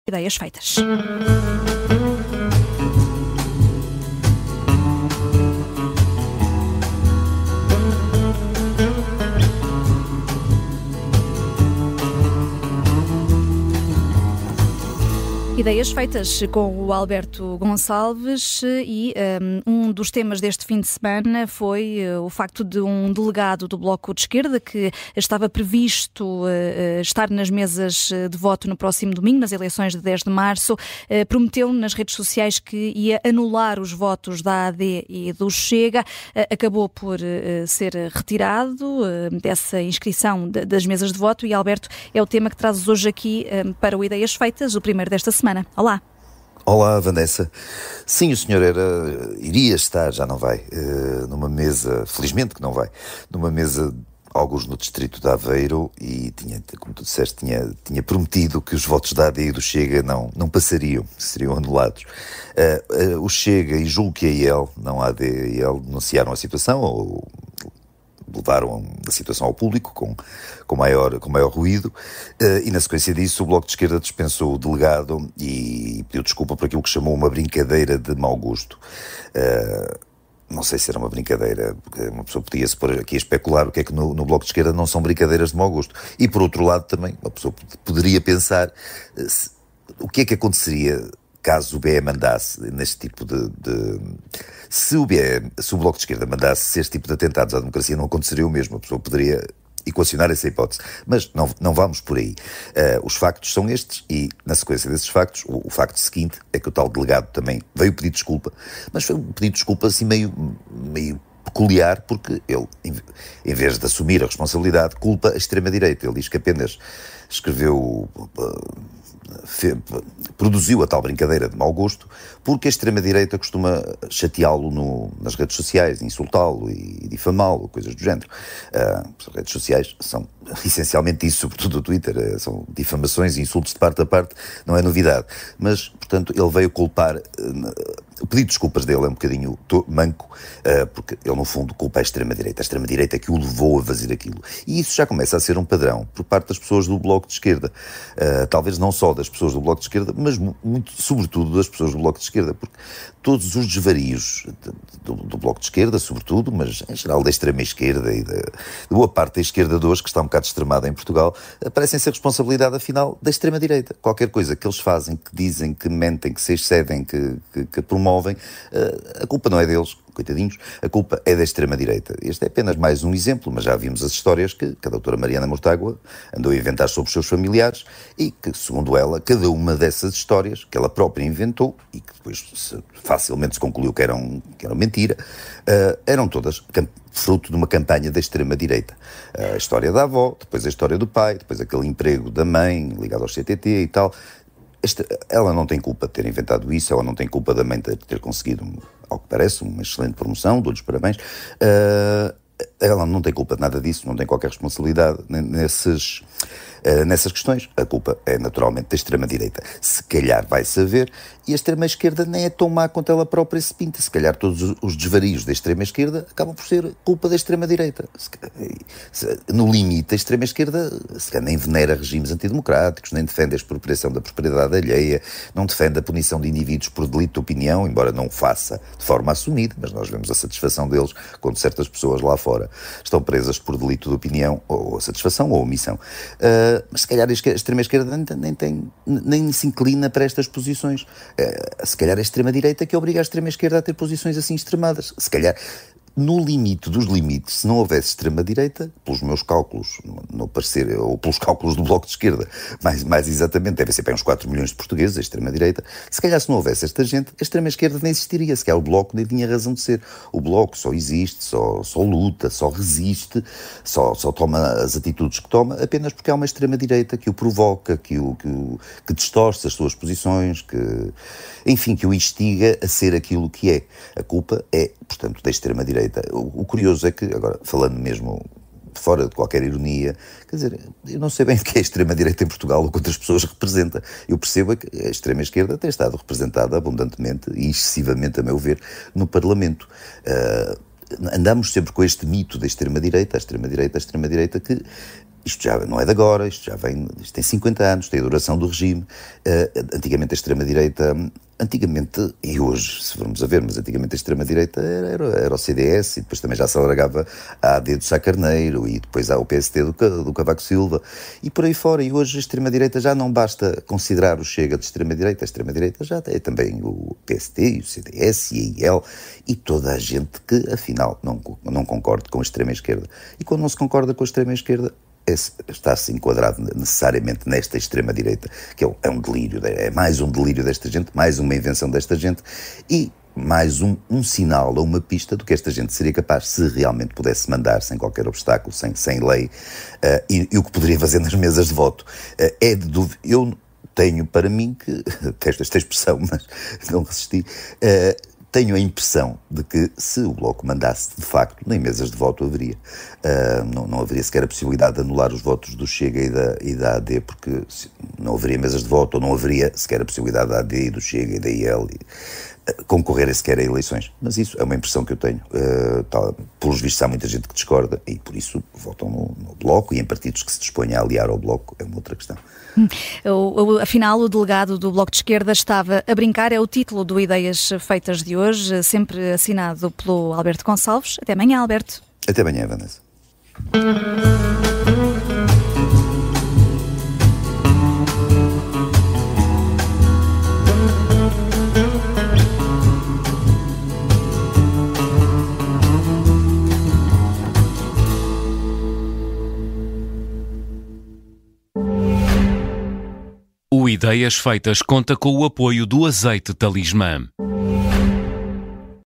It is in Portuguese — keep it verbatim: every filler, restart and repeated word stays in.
Ideias feitas. Ideias feitas com o Alberto Gonçalves e um, um dos temas deste fim de semana foi uh, o facto de um delegado do Bloco de Esquerda que estava previsto uh, estar nas mesas de voto no próximo domingo, nas eleições de dez de março, uh, prometeu nas redes sociais que ia anular os votos da A D e do Chega. Uh, acabou por uh, ser retirado uh, dessa inscrição de, das mesas de voto e, Alberto, é o tema que trazes hoje aqui uh, para o Ideias Feitas, o primeiro desta semana. Olá. Olá, Vanessa. Sim, o senhor era, iria estar, já não vai, numa mesa, felizmente que não vai, numa mesa, alguns no distrito de Aveiro, e tinha, como tu disseste, tinha, tinha prometido que os votos da A D e do Chega não, não passariam, seriam anulados. Uh, uh, o Chega e julgo que a I L, não a AD e a I L, denunciaram a situação, ou levaram a situação ao público com, com, maior, com maior ruído, uh, e na sequência disso o Bloco de Esquerda dispensou o delegado e pediu desculpa por aquilo que chamou uma brincadeira de mau gosto. Uh, não sei se era uma brincadeira, porque uma pessoa podia-se pôr aqui a especular o que é que no, no Bloco de Esquerda não são brincadeiras de mau gosto. E por outro lado também, uma pessoa poderia pensar uh, se, o que é que aconteceria caso o B E mandasse neste tipo de... de se, o B E, se o Bloco de Esquerda mandasse este tipo de atentados à democracia, não aconteceria o mesmo. A pessoa poderia equacionar essa hipótese. Mas não, não vamos por aí. Uh, os factos são estes e, na sequência desses factos, o, o facto seguinte é que o tal delegado também veio pedir desculpa, mas foi um pedido de desculpa assim meio... meio peculiar, porque ele, em vez de assumir a responsabilidade, culpa a extrema-direita. Ele diz que apenas escreveu... Uh, Fe, produziu a tal brincadeira de mau gosto porque a extrema-direita costuma chateá-lo no, nas redes sociais, insultá-lo e difamá-lo, coisas do género. Uh, as redes sociais são essencialmente isso, sobretudo o Twitter, uh, são difamações e insultos de parte a parte, não é novidade. Mas, portanto, ele veio culpar... Uh, o pedido de desculpas dele é um bocadinho to- manco, uh, porque ele, no fundo, culpa a extrema-direita. A extrema-direita é que o levou a fazer aquilo. E isso já começa a ser um padrão por parte das pessoas do Bloco de Esquerda. Uh, talvez não só das pessoas do Bloco de Esquerda, mas muito, sobretudo das pessoas do Bloco de Esquerda, porque todos os desvarios do, do Bloco de Esquerda, sobretudo, mas em geral da extrema-esquerda e da, de boa parte da esquerda de hoje, que está um bocado extremada em Portugal, parecem ser responsabilidade, afinal, da extrema-direita. Qualquer coisa que eles fazem, que dizem, que mentem, que se excedem, que, que, que promovem, a culpa não é deles, coitadinhos, a culpa é da extrema-direita. Este é apenas mais um exemplo, mas já vimos as histórias que, que a doutora Mariana Mortágua andou a inventar sobre os seus familiares e que, segundo ela, cada uma dessas histórias que ela própria inventou e que depois se, facilmente se concluiu que eram, que eram mentira, uh, eram todas fruto de uma campanha da extrema-direita. Uh, a história da avó, depois a história do pai, depois aquele emprego da mãe ligado ao C T T e tal. Esta, ela não tem culpa de ter inventado isso, ela não tem culpa da mãe de ter conseguido, ao que parece, uma excelente promoção, dou-lhes parabéns. Uh, ela não tem culpa de nada disso, não tem qualquer responsabilidade nesses, uh, nessas questões. A culpa é naturalmente da extrema-direita. Se calhar vai saber, e a extrema-esquerda nem é tão má quanto ela própria se pinta. Se calhar todos os desvarios da extrema-esquerda acabam por ser culpa da extrema-direita. No limite, a extrema-esquerda se calhar nem venera regimes antidemocráticos, nem defende a expropriação da propriedade alheia, não defende a punição de indivíduos por delito de opinião, embora não o faça de forma assumida, mas nós vemos a satisfação deles quando certas pessoas lá fora estão presas por delito de opinião, ou a satisfação ou a omissão. Uh, mas se calhar a extrema-esquerda nem, nem, tem, nem se inclina para estas posições. Uh, se calhar a extrema-direita que obriga a extrema-esquerda a ter posições assim extremadas. Se calhar, no limite dos limites, se não houvesse extrema-direita, pelos meus cálculos, no parecer, ou pelos cálculos do Bloco de Esquerda, mais, mais exatamente, deve ser para uns quatro milhões de portugueses, a extrema-direita, se calhar se não houvesse esta gente, a extrema-esquerda nem existiria, se calhar o Bloco nem tinha razão de ser. O Bloco só existe, só, só luta, só resiste, só, só toma as atitudes que toma, apenas porque há uma extrema-direita que o provoca, que o, que o que distorce as suas posições, que, enfim, que o instiga a ser aquilo que é. A culpa é, portanto, da extrema-direita. O, o curioso é que, agora, falando mesmo fora de qualquer ironia, quer dizer, eu não sei bem o que é a extrema-direita em Portugal ou quantas pessoas representa. Eu percebo é que a extrema-esquerda tem estado representada abundantemente e excessivamente, a meu ver, no Parlamento. Uh, andamos sempre com este mito da extrema-direita, a extrema-direita, a extrema-direita, que isto já não é de agora, isto já vem, isto tem cinquenta anos, tem a duração do regime. Uh, antigamente a extrema-direita, antigamente, e hoje, se formos a ver, mas antigamente a extrema-direita era, era, era o C D S, e depois também já se alargava a AD do Sá Carneiro, e depois há o P S T do, do Cavaco Silva, e por aí fora. E hoje a extrema-direita já não basta considerar o Chega de extrema-direita, a extrema-direita já é também o P S T, e o C D S, e a I L, e toda a gente que, afinal, não, não concorda com a extrema-esquerda. E quando não se concorda com a extrema-esquerda, está-se enquadrado necessariamente nesta extrema-direita, que é um, é um delírio, é mais um delírio desta gente, mais uma invenção desta gente, e mais um, um sinal ou uma pista do que esta gente seria capaz, se realmente pudesse mandar sem qualquer obstáculo, sem, sem lei, uh, e, e o que poderia fazer nas mesas de voto. Uh, é de dúvida, eu tenho para mim que, testo esta expressão, mas não resisti, uh, tenho a impressão de que, se o Bloco mandasse de facto, nem mesas de voto haveria. Uh, não, não haveria sequer a possibilidade de anular os votos do Chega e da, e da A D, porque não haveria mesas de voto, ou não haveria sequer a possibilidade da A D e do Chega e da I L e, uh, concorrerem sequer a eleições. Mas isso é uma impressão que eu tenho. Uh, tá, pelos vistos, há muita gente que discorda e, por isso, votam no, no Bloco, e em partidos que se dispõem a aliar ao Bloco é uma outra questão. O, o, afinal, o delegado do Bloco de Esquerda estava a brincar, é o título do Ideias Feitas de hoje, sempre assinado pelo Alberto Gonçalves. Até amanhã, Alberto. Até amanhã, Vanessa. O Ideias Feitas conta com o apoio do Azeite Talismã.